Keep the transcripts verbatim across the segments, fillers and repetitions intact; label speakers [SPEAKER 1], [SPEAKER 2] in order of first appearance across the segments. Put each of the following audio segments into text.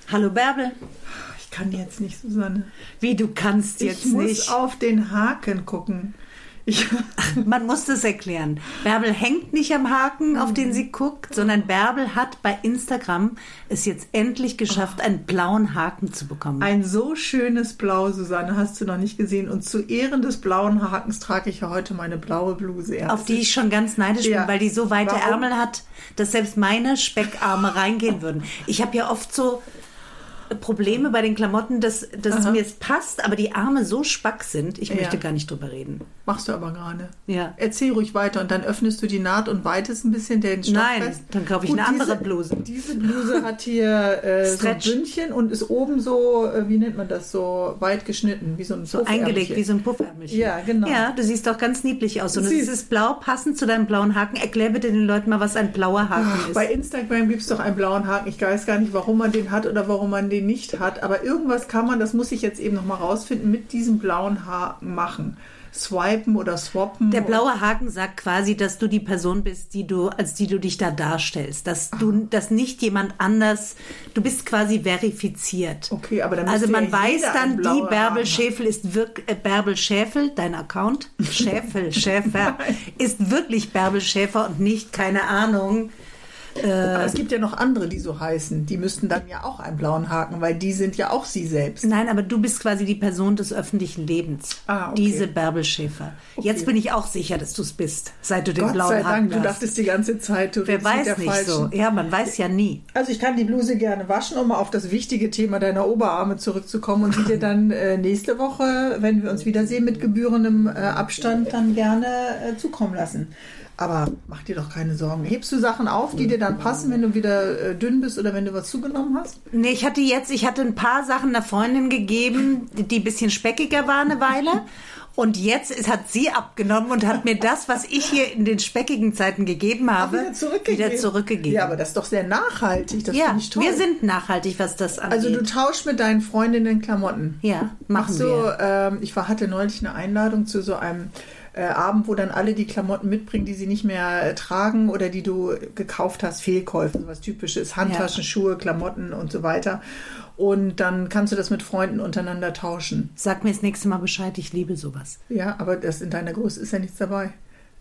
[SPEAKER 1] Hallo Bärbel.
[SPEAKER 2] Ich kann jetzt nicht, Susanne.
[SPEAKER 1] Wie, du kannst jetzt
[SPEAKER 2] ich
[SPEAKER 1] nicht?
[SPEAKER 2] Ich muss auf den Haken gucken. Ich
[SPEAKER 1] Ach, man muss das erklären. Bärbel hängt nicht am Haken, auf den sie guckt, sondern Bärbel hat bei Instagram es jetzt endlich geschafft, einen blauen Haken zu bekommen.
[SPEAKER 2] Ein so schönes Blau, Susanne, hast du noch nicht gesehen. Und zu Ehren des blauen Hakens trage ich ja heute meine blaue Bluse. Erst.
[SPEAKER 1] Auf die ich schon ganz neidisch bin,
[SPEAKER 2] ja.
[SPEAKER 1] weil die so weite
[SPEAKER 2] Warum?
[SPEAKER 1] Ärmel hat, dass selbst meine Speckarme reingehen würden. Ich habe ja oft so Probleme bei den Klamotten, dass, dass mir es passt, aber die Arme so spack sind, ich möchte
[SPEAKER 2] Ja.
[SPEAKER 1] gar nicht drüber reden.
[SPEAKER 2] Machst du aber gerade.
[SPEAKER 1] Ja.
[SPEAKER 2] Erzähl ruhig weiter und dann öffnest du die Naht und weitest ein bisschen den Stoff
[SPEAKER 1] Nein,
[SPEAKER 2] fest.
[SPEAKER 1] dann kaufe ich
[SPEAKER 2] Gut,
[SPEAKER 1] eine andere
[SPEAKER 2] diese,
[SPEAKER 1] Bluse.
[SPEAKER 2] Diese Bluse hat hier äh, so
[SPEAKER 1] Stretch.
[SPEAKER 2] Bündchen und ist oben so, äh, wie nennt man das, so weit geschnitten, wie so ein
[SPEAKER 1] So eingelegt, wie so ein Puffärmelchen.
[SPEAKER 2] Ja, genau.
[SPEAKER 1] Ja, du siehst doch ganz niedlich aus. Und es
[SPEAKER 2] Siehst.
[SPEAKER 1] ist blau, passend zu deinem blauen Haken. Erklär bitte den Leuten mal, was ein blauer Haken
[SPEAKER 2] Ach,
[SPEAKER 1] ist.
[SPEAKER 2] bei Instagram gibt es doch einen blauen Haken. Ich weiß gar nicht, warum man den hat oder warum man den nicht hat. Aber irgendwas kann man, das muss ich jetzt eben nochmal rausfinden, mit diesem blauen Haken machen. Swipen oder swappen.
[SPEAKER 1] Der blaue Haken sagt quasi, dass du die Person bist, die du, als die du dich da darstellst. Dass du, dass nicht jemand anders, du bist quasi verifiziert.
[SPEAKER 2] Okay, aber dann
[SPEAKER 1] Also
[SPEAKER 2] müsste
[SPEAKER 1] man
[SPEAKER 2] ja
[SPEAKER 1] weiß
[SPEAKER 2] jeder
[SPEAKER 1] dann,
[SPEAKER 2] einen
[SPEAKER 1] die
[SPEAKER 2] blauen
[SPEAKER 1] Bärbel
[SPEAKER 2] Haken
[SPEAKER 1] Schäfel ist wirklich, äh, Bärbel Schäfel, dein Account, Schäfel, Schäfer, ist wirklich Bärbel Schäfer und nicht, keine Ahnung.
[SPEAKER 2] Aber es gibt ja noch andere, die so heißen. Die müssten dann ja auch einen blauen Haken, weil die sind ja auch sie selbst.
[SPEAKER 1] Nein, aber du bist quasi die Person des öffentlichen Lebens.
[SPEAKER 2] Ah, okay.
[SPEAKER 1] Diese Bärbel Schäfer.
[SPEAKER 2] Okay.
[SPEAKER 1] Jetzt bin ich auch sicher, dass du es bist, seit du den
[SPEAKER 2] Gott
[SPEAKER 1] blauen
[SPEAKER 2] sei
[SPEAKER 1] Haken
[SPEAKER 2] Dank, du
[SPEAKER 1] hast.
[SPEAKER 2] dachtest die ganze Zeit, du
[SPEAKER 1] Wer
[SPEAKER 2] redest mit
[SPEAKER 1] weiß
[SPEAKER 2] der
[SPEAKER 1] nicht
[SPEAKER 2] Falschen.
[SPEAKER 1] so. Ja, man weiß ja nie.
[SPEAKER 2] Also ich kann die Bluse gerne waschen, um mal auf das wichtige Thema deiner Oberarme zurückzukommen und sie dir dann äh, nächste Woche, wenn wir uns wiedersehen mit gebührendem äh, Abstand, dann gerne äh, zukommen lassen. Aber mach dir doch keine Sorgen. Hebst du Sachen auf, die dir dann passen, wenn du wieder äh, dünn bist oder wenn du was zugenommen hast?
[SPEAKER 1] Nee, ich hatte jetzt, ich hatte ein paar Sachen einer Freundin gegeben, die ein bisschen speckiger waren eine Weile. Und jetzt ist, hat sie abgenommen und hat mir das, was ich hier in den speckigen Zeiten gegeben habe,
[SPEAKER 2] wieder zurückgegeben.
[SPEAKER 1] wieder zurückgegeben.
[SPEAKER 2] Ja, aber das ist doch sehr nachhaltig. Das
[SPEAKER 1] ja,
[SPEAKER 2] finde ich toll.
[SPEAKER 1] wir sind nachhaltig, was das angeht.
[SPEAKER 2] Also du tauschst mit deinen Freundinnen Klamotten.
[SPEAKER 1] Ja, machen
[SPEAKER 2] Machst du,
[SPEAKER 1] wir.
[SPEAKER 2] ähm, ich war, hatte neulich eine Einladung zu so einem äh, Abend, wo dann alle die Klamotten mitbringen, die sie nicht mehr äh, tragen oder die du gekauft hast, Fehlkäufe, sowas Typisches, Handtaschen,
[SPEAKER 1] Ja.
[SPEAKER 2] Schuhe, Klamotten und so weiter. Und dann kannst du das mit Freunden untereinander tauschen.
[SPEAKER 1] Sag mir das nächste Mal Bescheid, ich liebe sowas.
[SPEAKER 2] Ja, aber das in deiner Größe ist ja nichts dabei.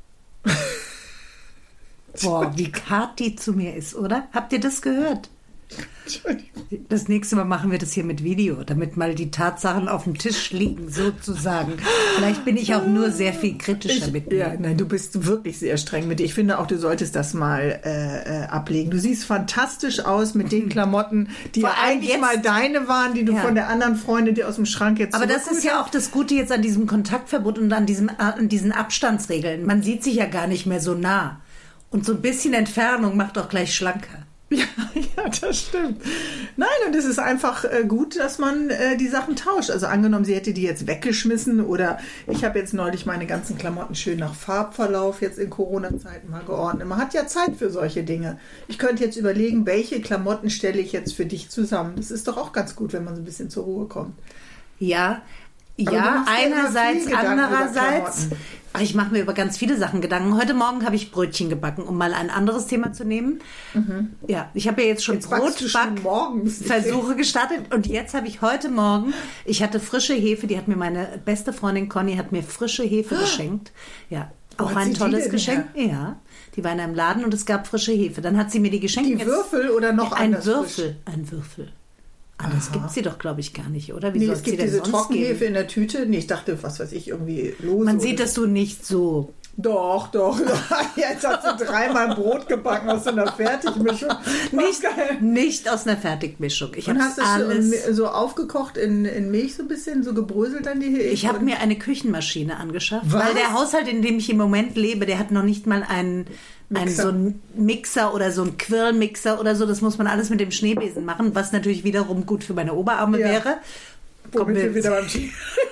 [SPEAKER 1] Boah, wie hart die zu mir ist, oder? Habt ihr das gehört?
[SPEAKER 2] Entschuldigung.
[SPEAKER 1] Das nächste Mal machen wir das hier mit Video, damit mal die Tatsachen auf dem Tisch liegen, sozusagen. Vielleicht bin ich auch nur sehr viel kritischer
[SPEAKER 2] Ich,
[SPEAKER 1] mit mir.
[SPEAKER 2] ja, nein, du bist wirklich sehr streng mit dir. Ich finde auch, du solltest das mal äh, äh, ablegen. Du siehst fantastisch aus mit den Klamotten, die
[SPEAKER 1] Vor
[SPEAKER 2] ja
[SPEAKER 1] allem
[SPEAKER 2] eigentlich
[SPEAKER 1] jetzt-
[SPEAKER 2] mal deine waren, die du
[SPEAKER 1] Ja.
[SPEAKER 2] von der anderen Freundin dir aus dem Schrank jetzt
[SPEAKER 1] Aber das ist
[SPEAKER 2] zurückgeholt
[SPEAKER 1] ja
[SPEAKER 2] hast.
[SPEAKER 1] auch das Gute jetzt an diesem Kontaktverbot und an, diesem, an diesen Abstandsregeln. Man sieht sich ja gar nicht mehr so nah. Und so ein bisschen Entfernung macht auch gleich schlanker.
[SPEAKER 2] Ja, ja, das stimmt. Nein, und es ist einfach äh, gut, dass man äh, die Sachen tauscht. Also angenommen, sie hätte die jetzt weggeschmissen oder ich habe jetzt neulich meine ganzen Klamotten schön nach Farbverlauf jetzt in Corona-Zeiten mal geordnet. Man hat ja Zeit für solche Dinge. Ich könnte jetzt überlegen, welche Klamotten stelle ich jetzt für dich zusammen. Das ist doch auch ganz gut, wenn man so ein bisschen zur Ruhe kommt.
[SPEAKER 1] Ja,
[SPEAKER 2] Aber du
[SPEAKER 1] ja,
[SPEAKER 2] machst dir immer
[SPEAKER 1] einerseits,
[SPEAKER 2] viel Gedanken über
[SPEAKER 1] andererseits.
[SPEAKER 2] Klamotten.
[SPEAKER 1] Ach, ich mache mir über ganz viele Sachen Gedanken. Heute Morgen habe ich Brötchen gebacken, um mal ein anderes Thema zu nehmen. Ja, ich habe ja jetzt schon
[SPEAKER 2] Jetzt backst du schon morgens.
[SPEAKER 1] Brotbackversuche gestartet und jetzt habe ich heute Morgen, ich hatte frische Hefe, die hat mir meine beste Freundin Conny hat mir frische Hefe geschenkt. Ja,
[SPEAKER 2] Wo
[SPEAKER 1] auch
[SPEAKER 2] hat
[SPEAKER 1] ein
[SPEAKER 2] sie die
[SPEAKER 1] tolles
[SPEAKER 2] denn
[SPEAKER 1] Geschenk. Ja, die war in einem Laden und es gab frische Hefe. Dann hat sie mir die geschenkt.
[SPEAKER 2] Die
[SPEAKER 1] Jetzt-
[SPEAKER 2] Würfel oder noch
[SPEAKER 1] ein
[SPEAKER 2] anders
[SPEAKER 1] Würfel, ein Würfel. Anders gibt sie doch, glaube ich, gar nicht, oder? Wie
[SPEAKER 2] Nee,
[SPEAKER 1] soll
[SPEAKER 2] es
[SPEAKER 1] sie
[SPEAKER 2] gibt
[SPEAKER 1] denn
[SPEAKER 2] diese
[SPEAKER 1] sonst
[SPEAKER 2] Trockenhefe
[SPEAKER 1] geben?
[SPEAKER 2] in der Tüte. Nee, ich dachte, was weiß ich, irgendwie lose.
[SPEAKER 1] Man
[SPEAKER 2] oder
[SPEAKER 1] sieht,
[SPEAKER 2] so.
[SPEAKER 1] dass du nicht so.
[SPEAKER 2] Doch, doch. Jetzt hast du dreimal Brot gebacken aus so einer Fertigmischung.
[SPEAKER 1] Nicht,
[SPEAKER 2] Geil.
[SPEAKER 1] nicht aus einer Fertigmischung. Ich
[SPEAKER 2] Und
[SPEAKER 1] habe
[SPEAKER 2] hast du es
[SPEAKER 1] alles.
[SPEAKER 2] so, so aufgekocht in, in Milch so ein bisschen, so gebröselt dann die Hefe?
[SPEAKER 1] Ich habe mir eine Küchenmaschine angeschafft,
[SPEAKER 2] Was?
[SPEAKER 1] weil der Haushalt, in dem ich im Moment lebe, der hat noch nicht mal einen, einen
[SPEAKER 2] Mixer.
[SPEAKER 1] so einen Mixer oder so einen Quirlmixer oder so. Das muss man alles mit dem Schneebesen machen, was natürlich wiederum gut für meine Oberarme
[SPEAKER 2] Ja.
[SPEAKER 1] wäre. Kommen
[SPEAKER 2] Womit
[SPEAKER 1] wir-
[SPEAKER 2] wir wieder beim Thema.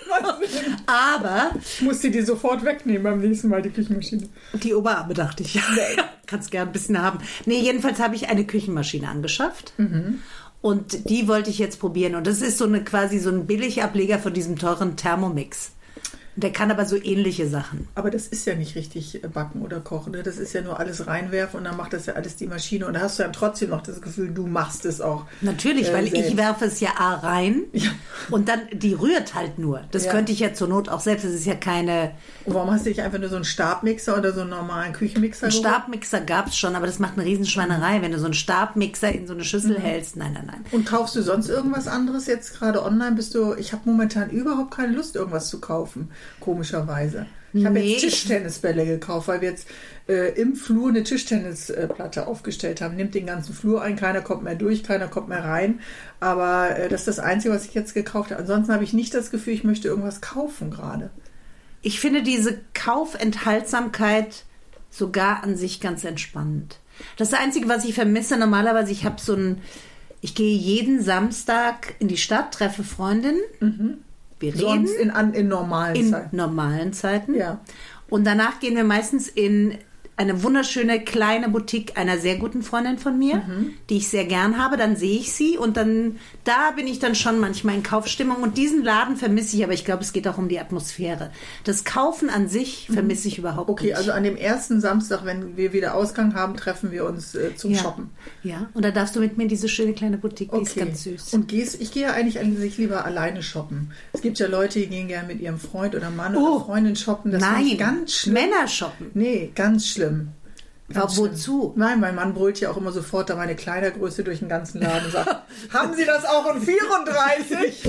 [SPEAKER 1] Aber
[SPEAKER 2] Ich musste die sofort wegnehmen beim nächsten Mal, die Küchenmaschine.
[SPEAKER 1] die Oberarme dachte ich, ja, kannst gern ein bisschen haben. Nee, jedenfalls habe ich eine Küchenmaschine angeschafft. Und die wollte ich jetzt probieren. Und das ist so eine quasi so ein Billigableger von diesem teuren Thermomix. Der kann aber so ähnliche Sachen.
[SPEAKER 2] Aber das ist ja nicht richtig backen oder kochen. Ne? Das ist ja nur alles reinwerfen und dann macht das ja alles die Maschine. Und da hast du dann trotzdem noch das Gefühl, du machst es auch.
[SPEAKER 1] Natürlich,
[SPEAKER 2] äh,
[SPEAKER 1] weil
[SPEAKER 2] selbst.
[SPEAKER 1] ich werfe es ja A rein
[SPEAKER 2] Ja.
[SPEAKER 1] und dann, die rührt halt nur. Das
[SPEAKER 2] Ja.
[SPEAKER 1] könnte ich ja zur Not auch selbst. Das ist ja keine...
[SPEAKER 2] Und warum hast du nicht einfach nur so einen Stabmixer oder so einen normalen Küchenmixer
[SPEAKER 1] Einen
[SPEAKER 2] geholt?
[SPEAKER 1] Stabmixer gab es schon, aber das macht eine Riesenschweinerei, wenn du so einen Stabmixer in so eine Schüssel hältst. Nein, nein, nein.
[SPEAKER 2] Und kaufst du sonst irgendwas anderes jetzt gerade online? Bist du? Ich habe momentan überhaupt keine Lust, irgendwas zu kaufen, komischerweise. Ich habe
[SPEAKER 1] Nee,
[SPEAKER 2] jetzt Tischtennisbälle gekauft, weil wir jetzt äh, im Flur eine Tischtennisplatte aufgestellt haben. Nimmt den ganzen Flur ein, keiner kommt mehr durch, keiner kommt mehr rein. Aber äh, das ist das Einzige, was ich jetzt gekauft habe. Ansonsten habe ich nicht das Gefühl, ich möchte irgendwas kaufen gerade.
[SPEAKER 1] Ich finde diese Kaufenthaltsamkeit sogar an sich ganz entspannend. Das Einzige, was ich vermisse, normalerweise, ich habe so ein, ich gehe jeden Samstag in die Stadt, treffe Freundinnen, mhm. wir reden.
[SPEAKER 2] Sonst in, an, in normalen
[SPEAKER 1] in
[SPEAKER 2] Zeiten.
[SPEAKER 1] normalen Zeiten.
[SPEAKER 2] Ja.
[SPEAKER 1] Und danach gehen wir meistens in eine wunderschöne kleine Boutique einer sehr guten Freundin von mir, mhm. die ich sehr gern habe. Dann sehe ich sie und dann da bin ich dann schon manchmal in Kaufstimmung. Und diesen Laden vermisse ich, aber ich glaube, es geht auch um die Atmosphäre. Das Kaufen an sich vermisse ich überhaupt
[SPEAKER 2] okay,
[SPEAKER 1] nicht.
[SPEAKER 2] also an dem ersten Samstag, wenn wir wieder Ausgang haben, treffen wir uns äh, zum
[SPEAKER 1] ja.
[SPEAKER 2] Shoppen.
[SPEAKER 1] Ja, und da darfst du mit mir in diese schöne kleine Boutique, die
[SPEAKER 2] Okay.
[SPEAKER 1] ist ganz süß.
[SPEAKER 2] Und gehst, ich gehe ja eigentlich an sich lieber alleine shoppen. Es gibt ja Leute, die gehen gerne mit ihrem Freund oder Mann
[SPEAKER 1] Oh.
[SPEAKER 2] oder Freundin shoppen. Das finde
[SPEAKER 1] Nein,
[SPEAKER 2] ich ganz schlimm.
[SPEAKER 1] Männer shoppen.
[SPEAKER 2] Nee, ganz schlimm.
[SPEAKER 1] Aber wozu?
[SPEAKER 2] Schlimm. Nein, mein Mann brüllt ja auch immer sofort da meine Kleidergröße durch den ganzen Laden und sagt, haben Sie das auch in vierunddreißig?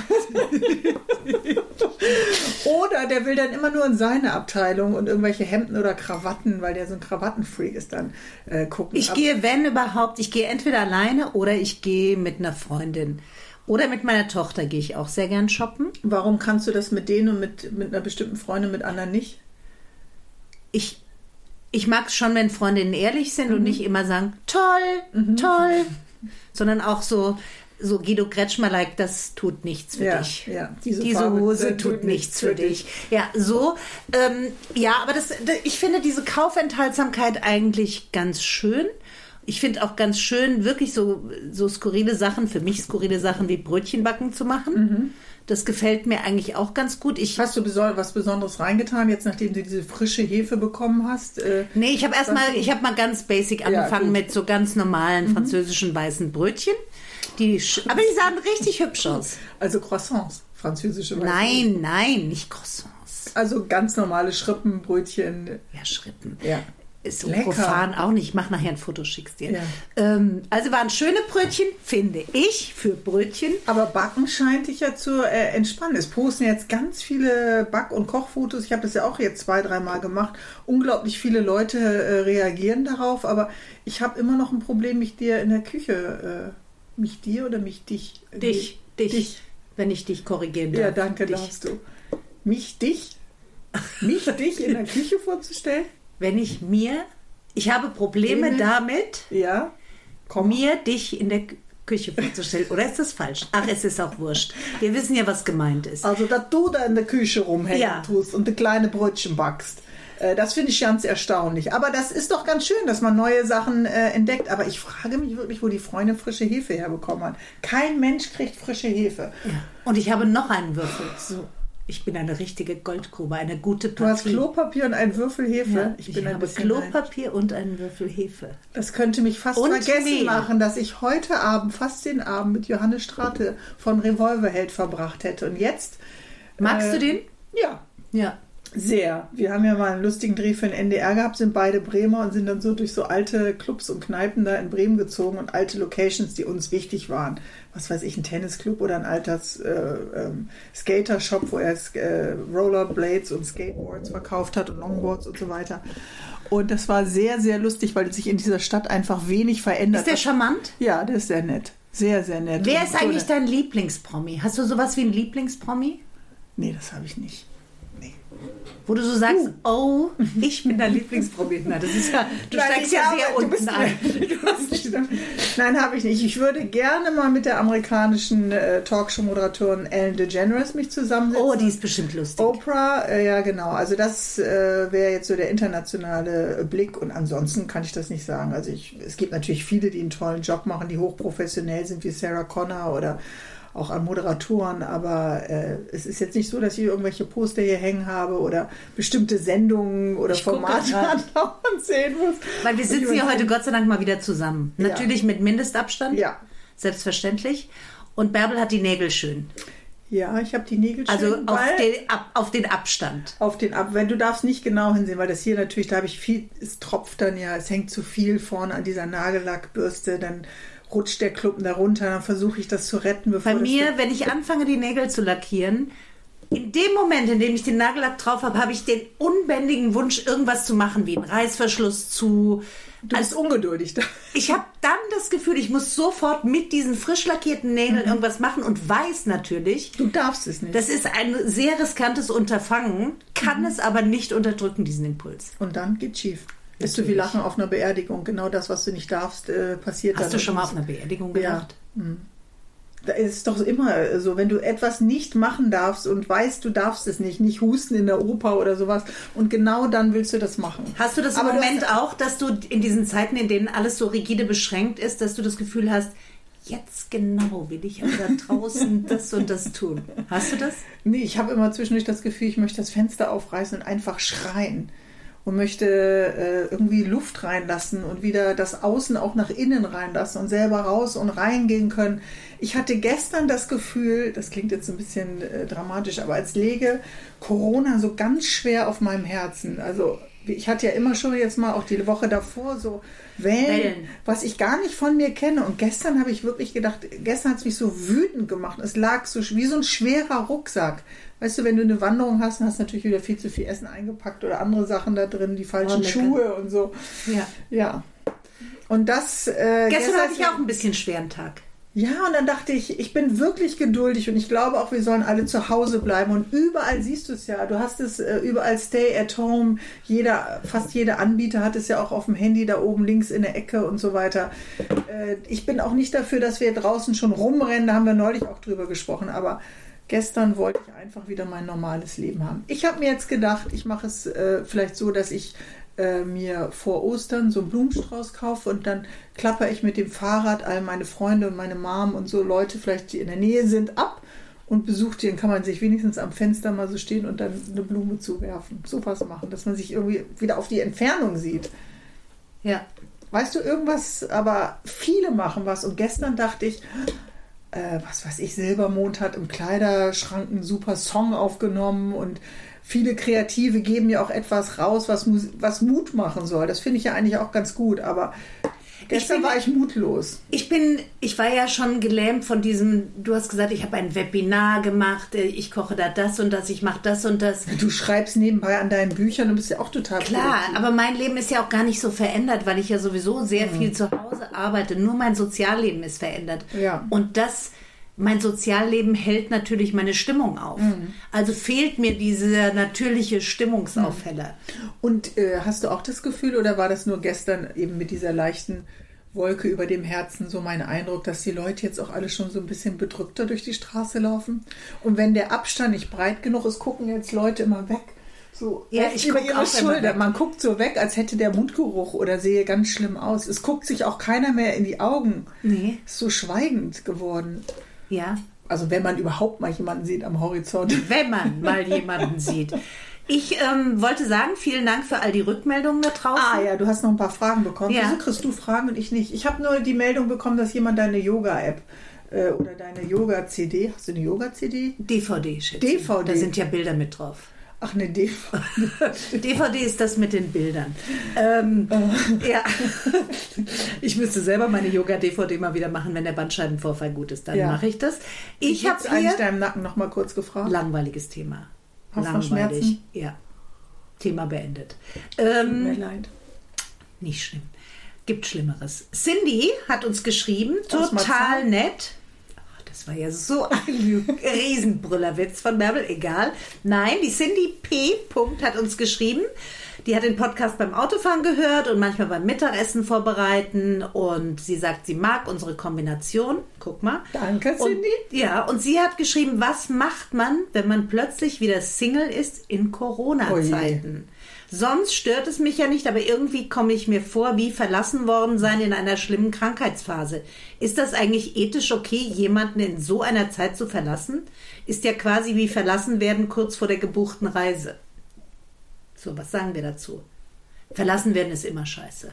[SPEAKER 2] Oder der will dann immer nur in seine Abteilung und irgendwelche Hemden oder Krawatten, weil der so ein Krawattenfreak ist, dann äh, gucken.
[SPEAKER 1] Ich
[SPEAKER 2] Ab-
[SPEAKER 1] gehe, wenn überhaupt, ich gehe entweder alleine oder ich gehe mit einer Freundin. Oder mit meiner Tochter gehe ich auch sehr gern shoppen.
[SPEAKER 2] Warum kannst du das mit denen und mit, mit einer bestimmten Freundin, mit anderen nicht?
[SPEAKER 1] Ich, ich mag es schon, wenn Freundinnen ehrlich sind mhm. und nicht immer sagen, toll, mhm. toll, sondern auch so, so Guido Kretschmer-like, das tut nichts für
[SPEAKER 2] ja,
[SPEAKER 1] dich.
[SPEAKER 2] Ja, diese
[SPEAKER 1] diese
[SPEAKER 2] Farbe,
[SPEAKER 1] Hose tut nichts für dich. Ja, so. Ähm, ja, aber das, ich finde diese Kaufenthaltsamkeit eigentlich ganz schön. Ich finde auch ganz schön, wirklich so, so skurrile Sachen, für mich skurrile Sachen wie Brötchenbacken zu machen. Mhm. Das gefällt mir eigentlich auch ganz gut. Ich
[SPEAKER 2] hast du beso- was Besonderes reingetan, jetzt nachdem du diese frische Hefe bekommen hast? Äh,
[SPEAKER 1] nee, ich habe erst mal, ich habe mal ganz basic angefangen ja, mit so ganz normalen mhm. französischen weißen Brötchen. Die, sch- aber die sahen richtig hübsch aus.
[SPEAKER 2] Also Croissants, französische weiße
[SPEAKER 1] Nein,
[SPEAKER 2] Brötchen.
[SPEAKER 1] nein, nicht Croissants.
[SPEAKER 2] Also ganz normale Schrippenbrötchen.
[SPEAKER 1] Ja, Schrippen.
[SPEAKER 2] Ja.
[SPEAKER 1] Ist so profan auch nicht. Ich mache nachher ein Foto, schick's dir.
[SPEAKER 2] Ja.
[SPEAKER 1] Ähm, also waren schöne Brötchen, finde ich, für Brötchen.
[SPEAKER 2] Aber Backen scheint dich ja zu äh, entspannen. Es posten jetzt ganz viele Back- und Kochfotos. Ich habe das ja auch jetzt zwei, dreimal gemacht. Unglaublich viele Leute äh, reagieren darauf. Aber ich habe immer noch ein Problem, mich dir in der Küche, äh, mich dir oder mich dich?
[SPEAKER 1] Dich,
[SPEAKER 2] nee,
[SPEAKER 1] dich, dich. Wenn ich dich korrigieren darf.
[SPEAKER 2] Ja, danke,
[SPEAKER 1] dich.
[SPEAKER 2] darfst du. Mich, dich? Mich, dich in der Küche vorzustellen?
[SPEAKER 1] Wenn ich mir, ich habe Probleme
[SPEAKER 2] Probleme?
[SPEAKER 1] damit,
[SPEAKER 2] ja.
[SPEAKER 1] Komm. mir dich in der Küche vorzustellen. Oder ist das falsch? Ach, es ist auch wurscht. Wir wissen ja, was gemeint ist.
[SPEAKER 2] Also, dass du da in der Küche rumhängen
[SPEAKER 1] ja.
[SPEAKER 2] tust und die kleine Brötchen backst. Äh, das finde ich ganz erstaunlich. Aber das ist doch ganz schön, dass man neue Sachen äh, entdeckt. Aber ich frage mich wirklich, wo die Freundin frische Hefe herbekommen hat. Kein Mensch kriegt frische Hefe.
[SPEAKER 1] Ja. Und ich habe noch einen Würfel. So. Ich bin eine richtige Goldgrube, eine gute Partie.
[SPEAKER 2] Du hast Klopapier und einen Würfel Hefe.
[SPEAKER 1] Ja,
[SPEAKER 2] ich bin
[SPEAKER 1] ich
[SPEAKER 2] ein
[SPEAKER 1] habe
[SPEAKER 2] bisschen
[SPEAKER 1] Klopapier rein. Und einen Würfel Hefe.
[SPEAKER 2] Das könnte mich fast
[SPEAKER 1] und
[SPEAKER 2] vergessen
[SPEAKER 1] Mehl.
[SPEAKER 2] machen, dass ich heute Abend, fast den Abend mit Johannes Strate von Revolverheld verbracht hätte. Und jetzt...
[SPEAKER 1] Magst
[SPEAKER 2] äh,
[SPEAKER 1] du den?
[SPEAKER 2] Ja.
[SPEAKER 1] Ja.
[SPEAKER 2] Sehr. Wir haben ja mal einen lustigen Dreh für den N D R gehabt, sind beide Bremer und sind dann so durch so alte Clubs und Kneipen da in Bremen gezogen und alte Locations, die uns wichtig waren. Was weiß ich, ein Tennisclub oder ein alter äh, ähm, Skater-Shop, wo er äh, Rollerblades und Skateboards verkauft hat und Longboards und so weiter. Und das war sehr, sehr lustig, weil sich in dieser Stadt einfach wenig verändert
[SPEAKER 1] hat. Ist der charmant?
[SPEAKER 2] Ja, der ist sehr nett. Sehr, sehr nett.
[SPEAKER 1] Wer ist eigentlich dein Lieblingspromi? Hast du sowas wie einen Lieblingspromi?
[SPEAKER 2] Nee, das habe ich nicht. Nee.
[SPEAKER 1] Wo du so sagst, uh. oh, ich bin dein Lieblingspromi. Na, das ist ja, du Nein, steigst ja sehr unten bist, ein.
[SPEAKER 2] Nein, habe ich nicht. Ich würde gerne mal mit der amerikanischen äh, Talkshow-Moderatorin Ellen DeGeneres mich zusammensetzen.
[SPEAKER 1] Oh, die ist bestimmt lustig.
[SPEAKER 2] Oprah, äh, ja genau. Also das äh, wäre jetzt so der internationale Blick und ansonsten kann ich das nicht sagen. Also ich, es gibt natürlich viele, die einen tollen Job machen, die hochprofessionell sind, wie Sarah Connor oder auch an Moderatoren, aber äh, es ist jetzt nicht so, dass ich irgendwelche Poster hier hängen habe oder bestimmte Sendungen oder
[SPEAKER 1] Ich gucke
[SPEAKER 2] Formate
[SPEAKER 1] grad.
[SPEAKER 2] andauernd sehen muss.
[SPEAKER 1] Weil wir sitzen hier heute Gott sei Dank mal wieder zusammen.
[SPEAKER 2] Ja.
[SPEAKER 1] Natürlich mit Mindestabstand,
[SPEAKER 2] Ja.
[SPEAKER 1] selbstverständlich. Und Bärbel hat die Nägel schön.
[SPEAKER 2] Ja, ich habe die Nägel schön,
[SPEAKER 1] Also auf
[SPEAKER 2] weil-
[SPEAKER 1] den, ab, auf den Abstand.
[SPEAKER 2] Auf den Ab, wenn du darfst nicht genau hinsehen, weil das hier natürlich, da habe ich viel, es tropft dann ja, es hängt zu viel vorne an dieser Nagellackbürste, dann rutscht der Klumpen da runter, dann versuche ich das zu retten. Bevor
[SPEAKER 1] Bei
[SPEAKER 2] das
[SPEAKER 1] mir, wenn ich anfange, die Nägel zu lackieren, in dem Moment, in dem ich den Nagellack drauf habe, habe ich den unbändigen Wunsch, irgendwas zu machen, wie einen Reißverschluss zu...
[SPEAKER 2] du bist ungeduldig da.
[SPEAKER 1] Ich habe dann das Gefühl, ich muss sofort mit diesen frisch lackierten Nägeln
[SPEAKER 2] Mhm.
[SPEAKER 1] irgendwas machen und weiß natürlich,
[SPEAKER 2] Du darfst es nicht.
[SPEAKER 1] das ist ein sehr riskantes Unterfangen, kann
[SPEAKER 2] Mhm.
[SPEAKER 1] es aber nicht unterdrücken, diesen Impuls.
[SPEAKER 2] Und dann geht's schief. Ist so wie
[SPEAKER 1] Natürlich.
[SPEAKER 2] Lachen auf einer Beerdigung. Genau das, was du nicht darfst, äh, passiert dann.
[SPEAKER 1] Hast du schon mal auf einer Beerdigung gelacht?
[SPEAKER 2] Ja. Da ist es doch immer so, wenn du etwas nicht machen darfst und weißt, du darfst es nicht, nicht husten in der Oper oder sowas, und genau dann willst du das machen.
[SPEAKER 1] Hast du das im
[SPEAKER 2] Aber du
[SPEAKER 1] Moment
[SPEAKER 2] hast-
[SPEAKER 1] auch, dass du in diesen Zeiten, in denen alles so rigide beschränkt ist, dass du das Gefühl hast, jetzt genau will ich aber da draußen das und das tun. Hast du das?
[SPEAKER 2] Nee, ich habe immer zwischendurch das Gefühl, ich möchte das Fenster aufreißen und einfach schreien. Und möchte äh, irgendwie Luft reinlassen und wieder das Außen auch nach innen reinlassen und selber raus und reingehen können. Ich hatte gestern das Gefühl, das klingt jetzt ein bisschen äh, dramatisch, aber als läge Corona so ganz schwer auf meinem Herzen. Also ich hatte ja immer schon jetzt mal auch die Woche davor so Wellen,
[SPEAKER 1] Wellen.
[SPEAKER 2] was ich gar nicht von mir kenne. Und gestern habe ich wirklich gedacht, gestern hat es mich so wütend gemacht. Es lag so wie so ein schwerer Rucksack. Weißt du, wenn du eine Wanderung hast, dann hast du natürlich wieder viel zu viel Essen eingepackt oder andere Sachen da drin, die falschen
[SPEAKER 1] Oh, lecker.
[SPEAKER 2] Schuhe und so.
[SPEAKER 1] Ja.
[SPEAKER 2] Ja. Und das... Äh,
[SPEAKER 1] Gestern hatte ich auch einen bisschen schweren Tag.
[SPEAKER 2] Ja, und dann dachte ich, ich bin wirklich geduldig und ich glaube auch, wir sollen alle zu Hause bleiben. Und überall siehst du es ja. Du hast es äh, überall Stay at Home. Jeder, fast jeder Anbieter hat es ja auch auf dem Handy da oben links in der Ecke und so weiter. Äh, ich bin auch nicht dafür, dass wir draußen schon rumrennen. Da haben wir neulich auch drüber gesprochen. Aber gestern wollte ich einfach wieder mein normales Leben haben. Ich habe mir jetzt gedacht, ich mache es äh, vielleicht so, dass ich äh, mir vor Ostern so einen Blumenstrauß kaufe und dann klapper ich mit dem Fahrrad all meine Freunde und meine Mom und so Leute vielleicht, die in der Nähe sind, ab und besucht die. Dann kann man sich wenigstens am Fenster mal so stehen und dann eine Blume zuwerfen. So was machen, dass man sich irgendwie wieder auf die Entfernung sieht.
[SPEAKER 1] Ja.
[SPEAKER 2] Weißt du, irgendwas, aber viele machen was. Und gestern dachte ich, äh, was weiß ich, Silbermond hat im Kleiderschrank einen super Song aufgenommen und viele Kreative geben ja auch etwas raus, was, Mus- was Mut machen soll. Das finde ich ja eigentlich auch ganz gut, aber gestern
[SPEAKER 1] bin-
[SPEAKER 2] war ich mutlos.
[SPEAKER 1] Ich bin, ich war ja schon gelähmt von diesem, du hast gesagt, ich habe ein Webinar gemacht, ich koche da das und das, ich mache das und das.
[SPEAKER 2] Du schreibst nebenbei an deinen Büchern und bist ja auch total
[SPEAKER 1] Klar,
[SPEAKER 2] produktiv.
[SPEAKER 1] aber mein Leben ist ja auch gar nicht so verändert, weil ich ja sowieso sehr viel zu Hause arbeite. Nur mein Sozialleben ist verändert.
[SPEAKER 2] Ja.
[SPEAKER 1] Und das, mein Sozialleben hält natürlich meine Stimmung auf. Also fehlt mir dieser natürliche Stimmungsaufheller.
[SPEAKER 2] Und äh, hast du auch das Gefühl, oder war das nur gestern eben mit dieser leichten Wolke über dem Herzen so mein Eindruck, dass die Leute jetzt auch alle schon so ein bisschen bedrückter durch die Straße laufen? Und wenn der Abstand nicht breit genug ist, gucken jetzt Leute immer weg. So
[SPEAKER 1] Ja,
[SPEAKER 2] rechts
[SPEAKER 1] ich
[SPEAKER 2] über
[SPEAKER 1] guck
[SPEAKER 2] ihre
[SPEAKER 1] auch immer
[SPEAKER 2] Schulter.
[SPEAKER 1] weg.
[SPEAKER 2] Man guckt so weg, als hätte der Mundgeruch oder sehe ganz schlimm aus. Es guckt sich auch keiner mehr in die Augen.
[SPEAKER 1] Nee.
[SPEAKER 2] Ist so schweigend geworden.
[SPEAKER 1] Ja,
[SPEAKER 2] Also wenn man überhaupt mal jemanden sieht am Horizont.
[SPEAKER 1] wenn man mal jemanden sieht. Ich ähm, wollte sagen, vielen Dank für all die Rückmeldungen da draußen.
[SPEAKER 2] Ah ja, du hast noch ein paar Fragen bekommen.
[SPEAKER 1] Ja.
[SPEAKER 2] Wieso kriegst du Fragen und ich nicht? Ich habe nur die Meldung bekommen, dass jemand deine Yoga-App äh, oder deine Yoga-C D, hast du eine Yoga-C D?
[SPEAKER 1] D V D, schätze.
[SPEAKER 2] D V D.
[SPEAKER 1] Da sind ja Bilder mit drauf.
[SPEAKER 2] Ach, eine D V D.
[SPEAKER 1] D V D ist das mit den Bildern. Ähm, ja. Ich müsste selber meine Yoga-D V D mal wieder machen, wenn der Bandscheibenvorfall gut ist. Dann
[SPEAKER 2] Ja.
[SPEAKER 1] mache ich das. Ich habe
[SPEAKER 2] eigentlich
[SPEAKER 1] hier
[SPEAKER 2] deinem Nacken noch mal kurz gefragt.
[SPEAKER 1] langweiliges Thema.
[SPEAKER 2] Hast du noch
[SPEAKER 1] Langweilig.
[SPEAKER 2] Schmerzen?
[SPEAKER 1] Ja. Thema beendet.
[SPEAKER 2] Tut mir
[SPEAKER 1] Ähm,
[SPEAKER 2] leid.
[SPEAKER 1] nicht schlimm. Gibt Schlimmeres. Cindy hat uns geschrieben,
[SPEAKER 2] Aus
[SPEAKER 1] total
[SPEAKER 2] Marzahn?
[SPEAKER 1] nett. Ach, das war ja so ein Riesenbrüllerwitz von Bärbel, egal. Nein, die Cindy P. Punkt hat uns geschrieben. Die hat den Podcast beim Autofahren gehört und manchmal beim Mittagessen vorbereiten. Und sie sagt, sie mag unsere Kombination. Guck mal.
[SPEAKER 2] Danke,
[SPEAKER 1] Und,
[SPEAKER 2] Cindy.
[SPEAKER 1] ja, und sie hat geschrieben, was macht man, wenn man plötzlich wieder Single ist in Corona-Zeiten? Sonst stört es mich ja nicht, aber irgendwie komme ich mir vor, wie verlassen worden sein in einer schlimmen Krankheitsphase. Ist das eigentlich ethisch okay, jemanden in so einer Zeit zu verlassen? Ist ja quasi wie verlassen werden kurz vor der gebuchten Reise. So, was sagen wir dazu? Verlassen werden ist immer scheiße.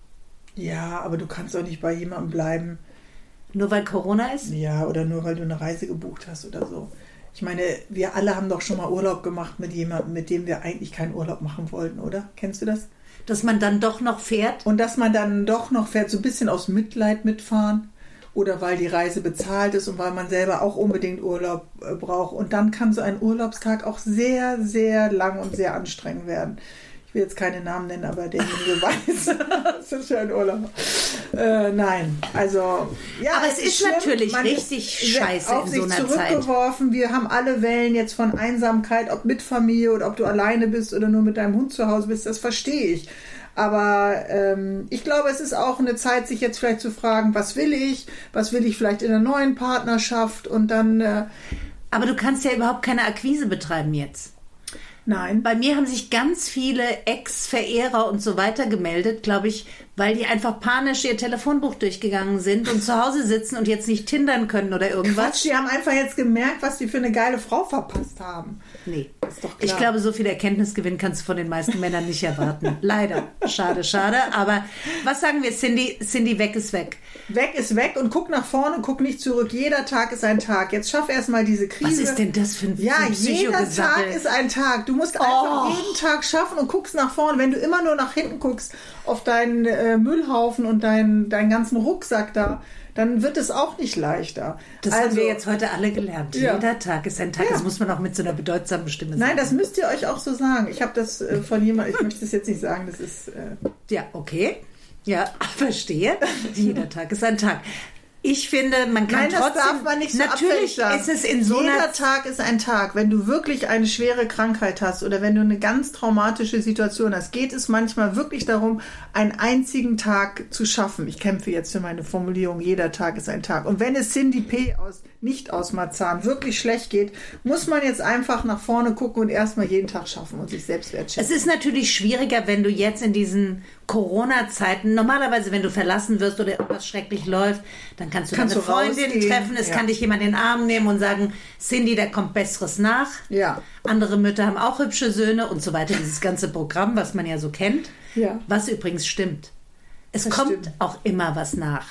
[SPEAKER 2] Ja, aber du kannst doch nicht bei jemandem bleiben.
[SPEAKER 1] Nur weil Corona ist?
[SPEAKER 2] Ja, oder nur weil du eine Reise gebucht hast oder so. Ich meine, wir alle haben doch schon mal Urlaub gemacht mit jemandem, mit dem wir eigentlich keinen Urlaub machen wollten, oder? Kennst du das?
[SPEAKER 1] Dass man dann doch noch fährt?
[SPEAKER 2] Und dass man dann doch noch fährt, so ein bisschen aus Mitleid mitfahren. Oder weil die Reise bezahlt ist und weil man selber auch unbedingt Urlaub äh, braucht. Und dann kann so ein Urlaubstag auch sehr, sehr lang und sehr anstrengend werden. Ich will jetzt keine Namen nennen, aber derjenige weiß, das ist für ein Urlaub. Äh, nein, also ja.
[SPEAKER 1] Aber es ist, ist schlimm. Natürlich man richtig ist scheiße
[SPEAKER 2] auf
[SPEAKER 1] in
[SPEAKER 2] sich
[SPEAKER 1] so einer
[SPEAKER 2] zurückgeworfen.
[SPEAKER 1] Zeit.
[SPEAKER 2] Wir haben alle Wellen jetzt von Einsamkeit, ob mit Familie oder ob du alleine bist oder nur mit deinem Hund zu Hause bist, das verstehe ich. Aber ähm, ich glaube, es ist auch eine Zeit, sich jetzt vielleicht zu fragen, was will ich? Was will ich vielleicht in einer neuen Partnerschaft? Und dann. Äh,
[SPEAKER 1] Aber du kannst ja überhaupt keine Akquise betreiben jetzt.
[SPEAKER 2] Nein.
[SPEAKER 1] Bei mir haben sich ganz viele Ex-Verehrer und so weiter gemeldet, glaube ich, weil die einfach panisch ihr Telefonbuch durchgegangen sind und zu Hause sitzen und jetzt nicht tindern können oder irgendwas.
[SPEAKER 2] Quatsch, die haben einfach jetzt gemerkt, was die für eine geile Frau verpasst haben.
[SPEAKER 1] Nee,
[SPEAKER 2] ist doch klar.
[SPEAKER 1] Ich glaube, so viel Erkenntnisgewinn kannst du von den meisten Männern nicht erwarten. Leider. Schade, schade. Aber was sagen wir, Cindy? Cindy, weg ist weg.
[SPEAKER 2] Weg ist weg und guck nach vorne, guck nicht zurück. Jeder Tag ist ein Tag. Jetzt schaff erstmal diese Krise.
[SPEAKER 1] Was ist denn das für ein
[SPEAKER 2] Ja,
[SPEAKER 1] für ein
[SPEAKER 2] jeder Tag ist ein Tag. Du musst einfach oh. jeden Tag schaffen und guckst nach vorne. Wenn du immer nur nach hinten guckst, auf deinen äh, Müllhaufen und deinen, deinen ganzen Rucksack da, dann wird es auch nicht leichter.
[SPEAKER 1] Das also, haben wir jetzt heute alle gelernt.
[SPEAKER 2] Ja.
[SPEAKER 1] Jeder Tag ist ein Tag. Ja. Das muss man auch mit so einer bedeutsamen Stimme sagen.
[SPEAKER 2] Nein, das müsst ihr euch auch so sagen. Ich habe das äh, von jemandem, ich möchte das jetzt nicht sagen, das ist... Äh
[SPEAKER 1] ja, okay. Ja, verstehe. Jeder Tag ist ein Tag. Ich finde, man kann
[SPEAKER 2] Nein,
[SPEAKER 1] trotzdem...
[SPEAKER 2] das darf man nicht so
[SPEAKER 1] natürlich ist es in so
[SPEAKER 2] Jeder
[SPEAKER 1] einer...
[SPEAKER 2] Tag ist ein Tag. Wenn du wirklich eine schwere Krankheit hast oder wenn du eine ganz traumatische Situation hast, geht es manchmal wirklich darum, einen einzigen Tag zu schaffen. Ich kämpfe jetzt für meine Formulierung, jeder Tag ist ein Tag. Und wenn es Cindy P. aus, nicht aus Marzahn wirklich schlecht geht, muss man jetzt einfach nach vorne gucken und erstmal jeden Tag schaffen und sich selbst wertschätzen.
[SPEAKER 1] Es ist natürlich schwieriger, wenn du jetzt in diesen Corona-Zeiten, normalerweise, wenn du verlassen wirst oder irgendwas schrecklich läuft, dann kannst du kannst deine du Freundin rausgehen. treffen, es ja. kann dich jemand in den Arm nehmen und sagen, Cindy, da kommt Besseres nach.
[SPEAKER 2] Ja.
[SPEAKER 1] Andere Mütter haben auch hübsche Söhne und so weiter. Dieses ganze Programm, was man ja so kennt,
[SPEAKER 2] ja.
[SPEAKER 1] was übrigens stimmt. Es
[SPEAKER 2] das
[SPEAKER 1] kommt
[SPEAKER 2] stimmt.
[SPEAKER 1] auch immer was nach.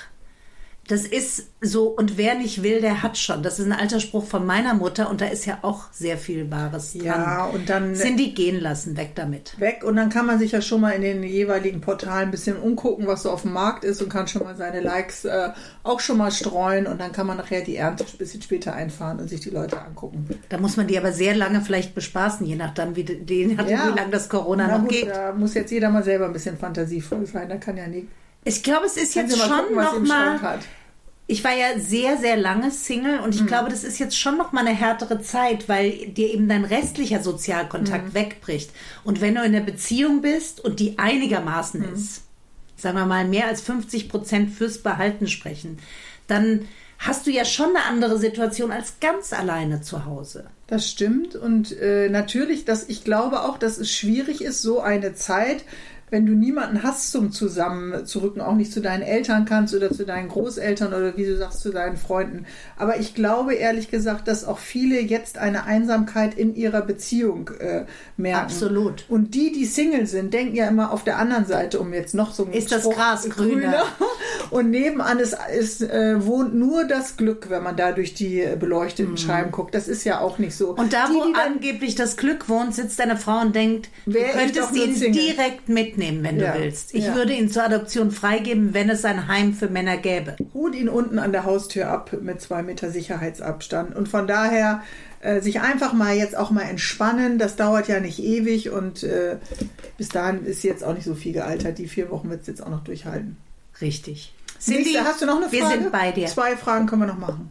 [SPEAKER 1] Das ist so, und wer nicht will, der hat schon. Das ist ein alter Spruch von meiner Mutter und da ist ja auch sehr viel Wahres dran.
[SPEAKER 2] Ja, und dann...
[SPEAKER 1] Cindy gehen lassen, weg damit.
[SPEAKER 2] Weg und dann kann man sich ja schon mal in den jeweiligen Portalen ein bisschen umgucken, was so auf dem Markt ist und kann schon mal seine Likes äh, auch schon mal streuen und dann kann man nachher die Ernte ein bisschen später einfahren und sich die Leute angucken.
[SPEAKER 1] Da muss man die aber sehr lange vielleicht bespaßen, je nachdem, wie, die, ja. wie lange das Corona
[SPEAKER 2] Na
[SPEAKER 1] noch
[SPEAKER 2] gut,
[SPEAKER 1] geht.
[SPEAKER 2] Da muss jetzt jeder mal selber ein bisschen fantasievoll sein, da kann ja nicht...
[SPEAKER 1] Ich glaube, es ist
[SPEAKER 2] Können
[SPEAKER 1] jetzt
[SPEAKER 2] Sie mal
[SPEAKER 1] schon
[SPEAKER 2] gucken, was
[SPEAKER 1] noch
[SPEAKER 2] im
[SPEAKER 1] mal...
[SPEAKER 2] Schrank hat.
[SPEAKER 1] Ich war ja sehr, sehr lange Single und ich mhm. glaube, das ist jetzt schon noch mal eine härtere Zeit, weil dir eben dein restlicher Sozialkontakt mhm. wegbricht. Und wenn du in einer Beziehung bist und die einigermaßen mhm. ist, sagen wir mal mehr als fünfzig Prozent fürs Behalten sprechen, dann hast du ja schon eine andere Situation als ganz alleine zu Hause.
[SPEAKER 2] Das stimmt und äh, natürlich, dass ich glaube auch, dass es schwierig ist, so eine Zeit, wenn du niemanden hast zum Zusammenzurücken, auch nicht zu deinen Eltern kannst oder zu deinen Großeltern oder wie du sagst, zu deinen Freunden. Aber ich glaube ehrlich gesagt, dass auch viele jetzt eine Einsamkeit in ihrer Beziehung äh, merken.
[SPEAKER 1] Absolut.
[SPEAKER 2] Und die, die Single sind, denken ja immer auf der anderen Seite, um jetzt noch so ein
[SPEAKER 1] ist das Gras grüner.
[SPEAKER 2] Und nebenan ist, ist, äh, wohnt nur das Glück, wenn man da durch die beleuchteten mhm. Scheiben guckt. Das ist ja auch nicht so.
[SPEAKER 1] Und da,
[SPEAKER 2] die,
[SPEAKER 1] wo
[SPEAKER 2] die dann,
[SPEAKER 1] angeblich das Glück wohnt, sitzt eine Frau und denkt, du könntest ihn
[SPEAKER 2] Single.
[SPEAKER 1] direkt mitnehmen. Nehmen, wenn
[SPEAKER 2] ja,
[SPEAKER 1] du willst. Ich
[SPEAKER 2] ja.
[SPEAKER 1] würde ihn zur Adoption freigeben, wenn es ein Heim für Männer gäbe.
[SPEAKER 2] Hut ihn unten an der Haustür ab mit zwei Meter Sicherheitsabstand. Und von daher äh, sich einfach mal jetzt auch mal entspannen. Das dauert ja nicht ewig und äh, bis dahin ist jetzt auch nicht so viel gealtert. Die vier Wochen wird es jetzt auch noch durchhalten.
[SPEAKER 1] Richtig.
[SPEAKER 2] Cindy, Nächste, hast du noch eine Frage?
[SPEAKER 1] Wir sind bei dir.
[SPEAKER 2] Zwei Fragen können wir noch machen.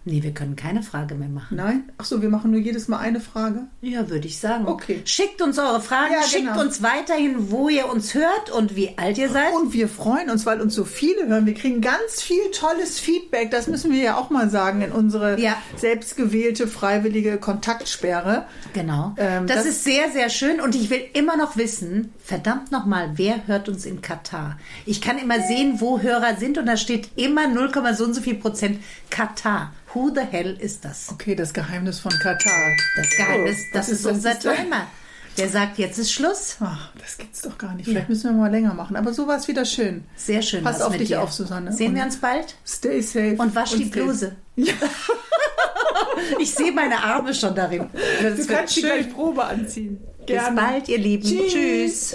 [SPEAKER 1] Nee, wir können keine Frage mehr machen.
[SPEAKER 2] Nein? Ach so, wir machen nur jedes Mal eine Frage?
[SPEAKER 1] Ja, würde ich sagen.
[SPEAKER 2] Okay.
[SPEAKER 1] Schickt uns eure Fragen,
[SPEAKER 2] Ja,
[SPEAKER 1] schickt
[SPEAKER 2] genau.
[SPEAKER 1] uns weiterhin, wo ihr uns hört und wie alt ihr seid.
[SPEAKER 2] Und wir freuen uns, weil uns so viele hören. Wir kriegen ganz viel tolles Feedback. Das müssen wir ja auch mal sagen in unsere
[SPEAKER 1] Ja.
[SPEAKER 2] selbstgewählte freiwillige Kontaktsperre.
[SPEAKER 1] Genau.
[SPEAKER 2] Ähm,
[SPEAKER 1] das,
[SPEAKER 2] das-
[SPEAKER 1] ist sehr, sehr schön. Und ich will immer noch wissen, verdammt nochmal, wer hört uns in Katar? Ich kann immer sehen, wo Hörer sind und da steht immer null, so und so viel Prozent Katar. Who the hell ist das?
[SPEAKER 2] Okay, das Geheimnis von Katar.
[SPEAKER 1] Das Geheimnis,
[SPEAKER 2] Oh,
[SPEAKER 1] das
[SPEAKER 2] was
[SPEAKER 1] ist
[SPEAKER 2] das?
[SPEAKER 1] unser
[SPEAKER 2] Ist das-
[SPEAKER 1] Timer. Der sagt, jetzt ist Schluss.
[SPEAKER 2] Ach, das gibt's doch gar nicht. Vielleicht müssen wir mal länger machen. Aber so war es wieder schön.
[SPEAKER 1] Sehr schön.
[SPEAKER 2] Pass
[SPEAKER 1] was
[SPEAKER 2] auf
[SPEAKER 1] mit
[SPEAKER 2] dich
[SPEAKER 1] dir.
[SPEAKER 2] auf, Susanne.
[SPEAKER 1] Sehen
[SPEAKER 2] Und
[SPEAKER 1] wir uns bald?
[SPEAKER 2] Stay safe.
[SPEAKER 1] Und wasch die
[SPEAKER 2] stay-
[SPEAKER 1] Bluse.
[SPEAKER 2] Ja,
[SPEAKER 1] Ich sehe meine Arme schon darin. Das
[SPEAKER 2] du
[SPEAKER 1] wird
[SPEAKER 2] kannst die
[SPEAKER 1] schön.
[SPEAKER 2] gleich Probe anziehen.
[SPEAKER 1] Bis bald, ihr Lieben.
[SPEAKER 2] Tschüss.
[SPEAKER 1] Tschüss.